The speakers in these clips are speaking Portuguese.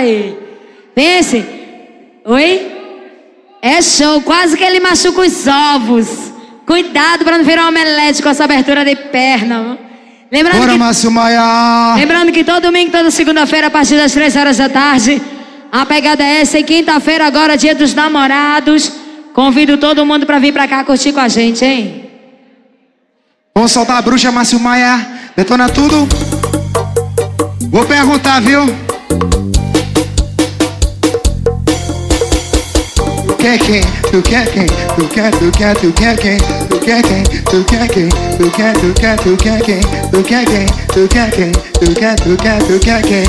aí. Pense. Oi? É show, quase que ele machuca os ovos. Cuidado pra não virar um omelete com essa abertura de perna. Bora, Márcio Maia. Lembrando que todo domingo, toda segunda-feira, a partir das 3 horas da tarde, a pegada é essa. E quinta-feira, agora, dia dos namorados. Convido todo mundo pra vir pra cá curtir com a gente, hein? Vamos soltar a bruxa, Márcio Maia. Detona tudo. Vou perguntar, viu? Tu quer quem? Tu quer quem? Tu quer quem? Tu quer quem? Tu quer quem? Tu quer quem? Tu quer quem? Tu quer quem? Tu quer quem? Tu quer quem?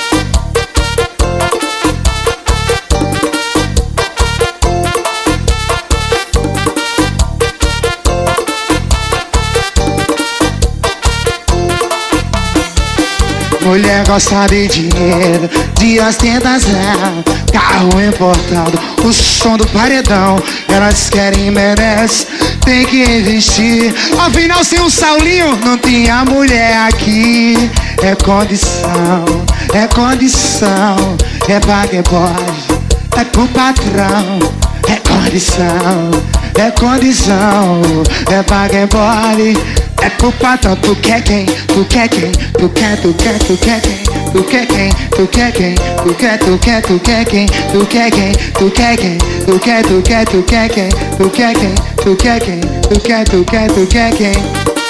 Mulher gosta de dinheiro, de ostentação, carro importado, o som do paredão. Elas querem, merece, tem que investir. Afinal, sem um Saulinho, não tinha mulher aqui. É condição, é condição, é pra quem pode, é pro patrão. É condição, é condição, é pra quem pode, é pro patrão. Tu quer quem? Tu quer quem? Tu quer quem? Tu quer quem? Tu quer quem? Tu quer quem? Tu quer quem? Tu quer quem? Tu quer quem? Tu quer quem? Tu quer quem? Tu quer quem? Tu quer quem? Tu quer quem?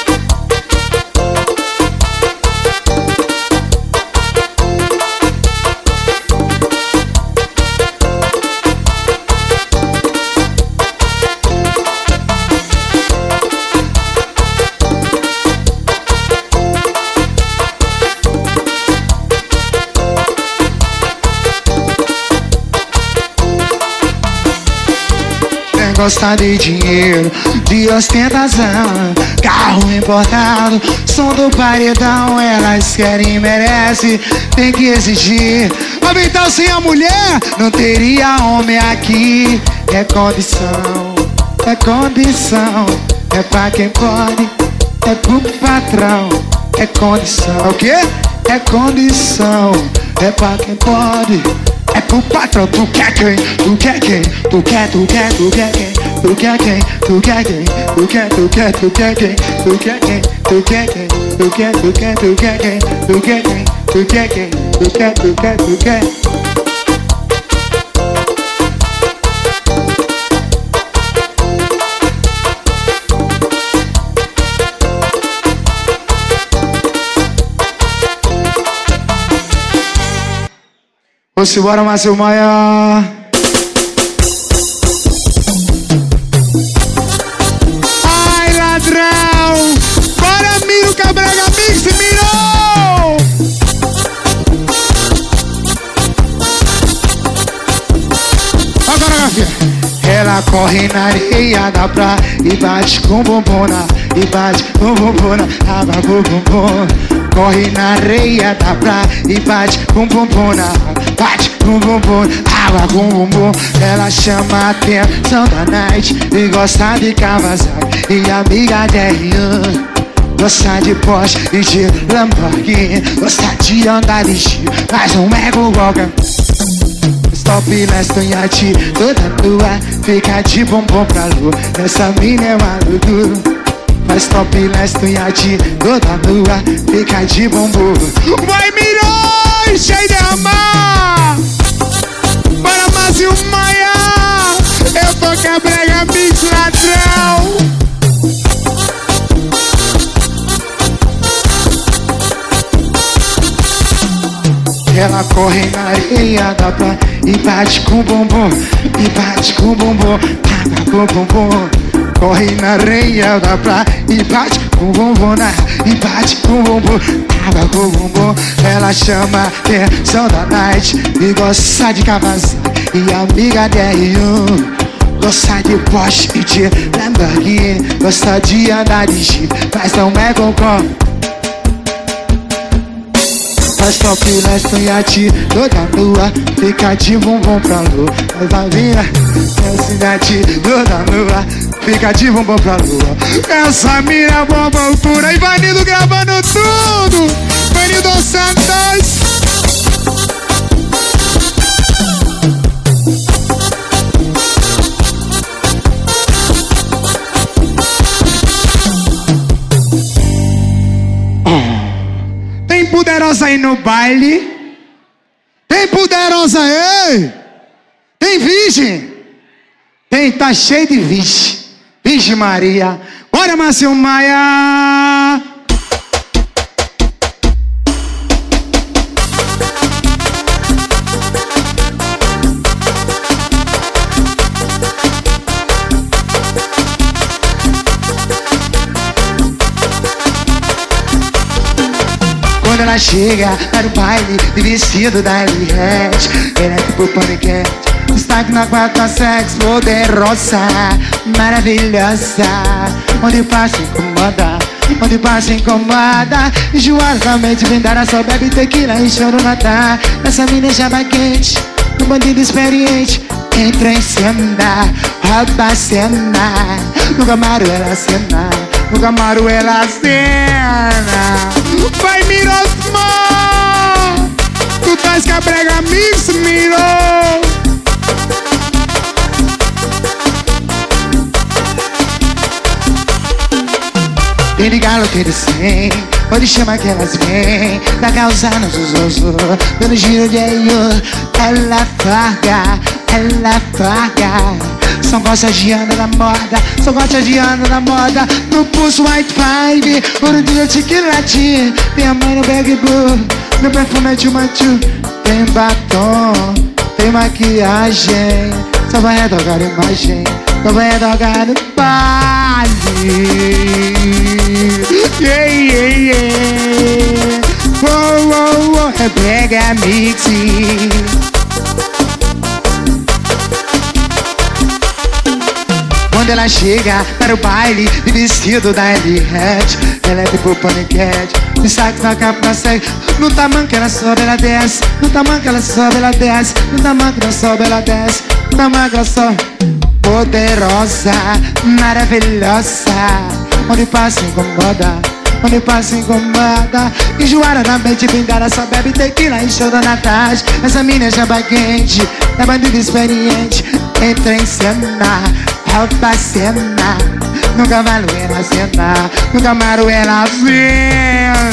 Gosta de dinheiro, de ostentação, carro importado, som do paredão. Elas querem, merece, tem que exigir. Então sem a mulher, não teria homem aqui. É condição, é condição, é pra quem pode, é pro patrão. É condição, é o quê? É condição, é pra quem pode, é pro patrão. Tu quer quem? Tu quer quem? Tu quer quem? Tu quer quem? Tu quer quem? Tu quer quem? Tu quer quem? Tu quer quem? Tu quer quem? Tu quer quem? Tu quer quem? Tu quer quem? Tu quer quem? Tu quer? Vamos embora, Márcio Maia. Ai, ladrão! Bora, Miro Cabrega Mix, mirou! Agora, Gafia. Ela corre na areia da praia e bate com bombona, e bate com bombona, água com bombona. Corre na areia da praia e bate com bombona, bate com bombona, água com bombom. Ela chama a atenção da night e gosta de Kawasaki e amiga de R1. Gosta de Porsche e de Lamborghini, gosta de andar de Jeep, mas não é com qualquer. Stop nesta iate toda tua, fica de bombom pra lua. Essa mina é maluco. Mas top nesta iate toda nua, fica de bombom. Vai, Miroi, cheio de amar. Para Márcio Maia, eu tô Cabrega Mix, ladrão. Ela corre na areia da praia e bate com bombom, e bate com bombom, água com bombom. Corre na areia da praia e bate com bombona, e bate com bombom, água com bombom. Ela chama a atenção da night e gosta de Kawasaki e amiga de R1. Gosta de Porsche e de Lamborghini, gosta de andar de Jeep, mas não é concor. Faz top nesta iate toda nua, fica de bombom pra lua. Mas a vinha nessa iate toda nua, fica de bombom pra lua. Essa mina bomba pura. E Vanildo gravando tudo. Vanildo Santos. tem no baile? Tem poderosa aí? Tem virgem? Tem, tá cheio de virgem. Virgem Maria. Bora, Márcio Maia. Quando ela chega para o baile de vestido da Eliette, ela é tipo paniquete, destaque na 4x6, poderosa, maravilhosa. Onde passa incomoda, onde passa incomoda. Enjoadamente vendada, só bebe tequila e choro na tarde. Essa mina já vai quente, um bandido experiente. Entra em cena, rouba a cena. No Camaro ela cena, no Camaro ela cena. Vai, Mirosmar! Tu tás que a brega mix, Miro! Tem de galo que eles têm, pode chamar que elas vêm. Da calça no zuzuzu, dando giro de eu. Ela farga, ela farga. Só gosta de andar na moda, só gosta de andar na moda. No pulso white five, ouro de chocolate. Tem a mãe no bag blue, meu perfume é de machu. Tem batom, tem maquiagem. Só vai redogar imagem, só vai redogar no baile. Yeah, yeah, yeah. Oh, oh, oh, é brega mixi. Quando ela chega para o baile de vestido da Eliette, ela é tipo paniquete, destaque na capa na segue. No tamanho que ela sobe, ela desce. No tamanho que ela sobe, ela desce. No tamanho que ela sobe, ela desce. No tamanho que ela sobe. Poderosa, maravilhosa. Onde passa incomoda, onde passa incomoda. Enjoada na mente, vingada, só bebe tequila e chora na tarde. Essa mina já vai quente, é bandida experiente. Entra em cena, rouba a cena. No cavalo ela cena, no Camaro ela cena.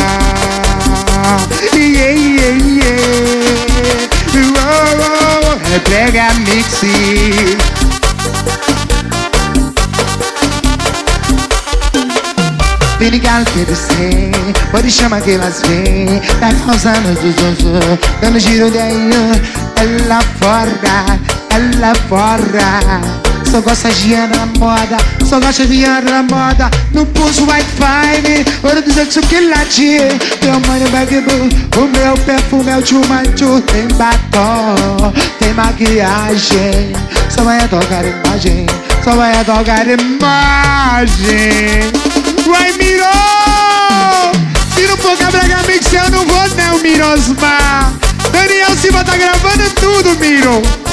Yeah, yeah, yeah. Oh, oh, oh. É brega mixi. Tem ligado que eles têm, pode chamar que elas vêm. Tá causando zuzuzu, dando giro de aí. Ela forra, ela forra. Só gosta de andar na moda, só gosta de andar na moda. No pulso white five, ouro do chocolate. Meu money bag blue, o meu perfume é o chumachu. Tem batom, tem maquiagem. Só vai tocar imagem, só vai tocar imagem. Vai, Miro! Se não for Cabrega Mix, eu não vou, né, o Mirosmar. Daniel Silva tá gravando tudo, Miro.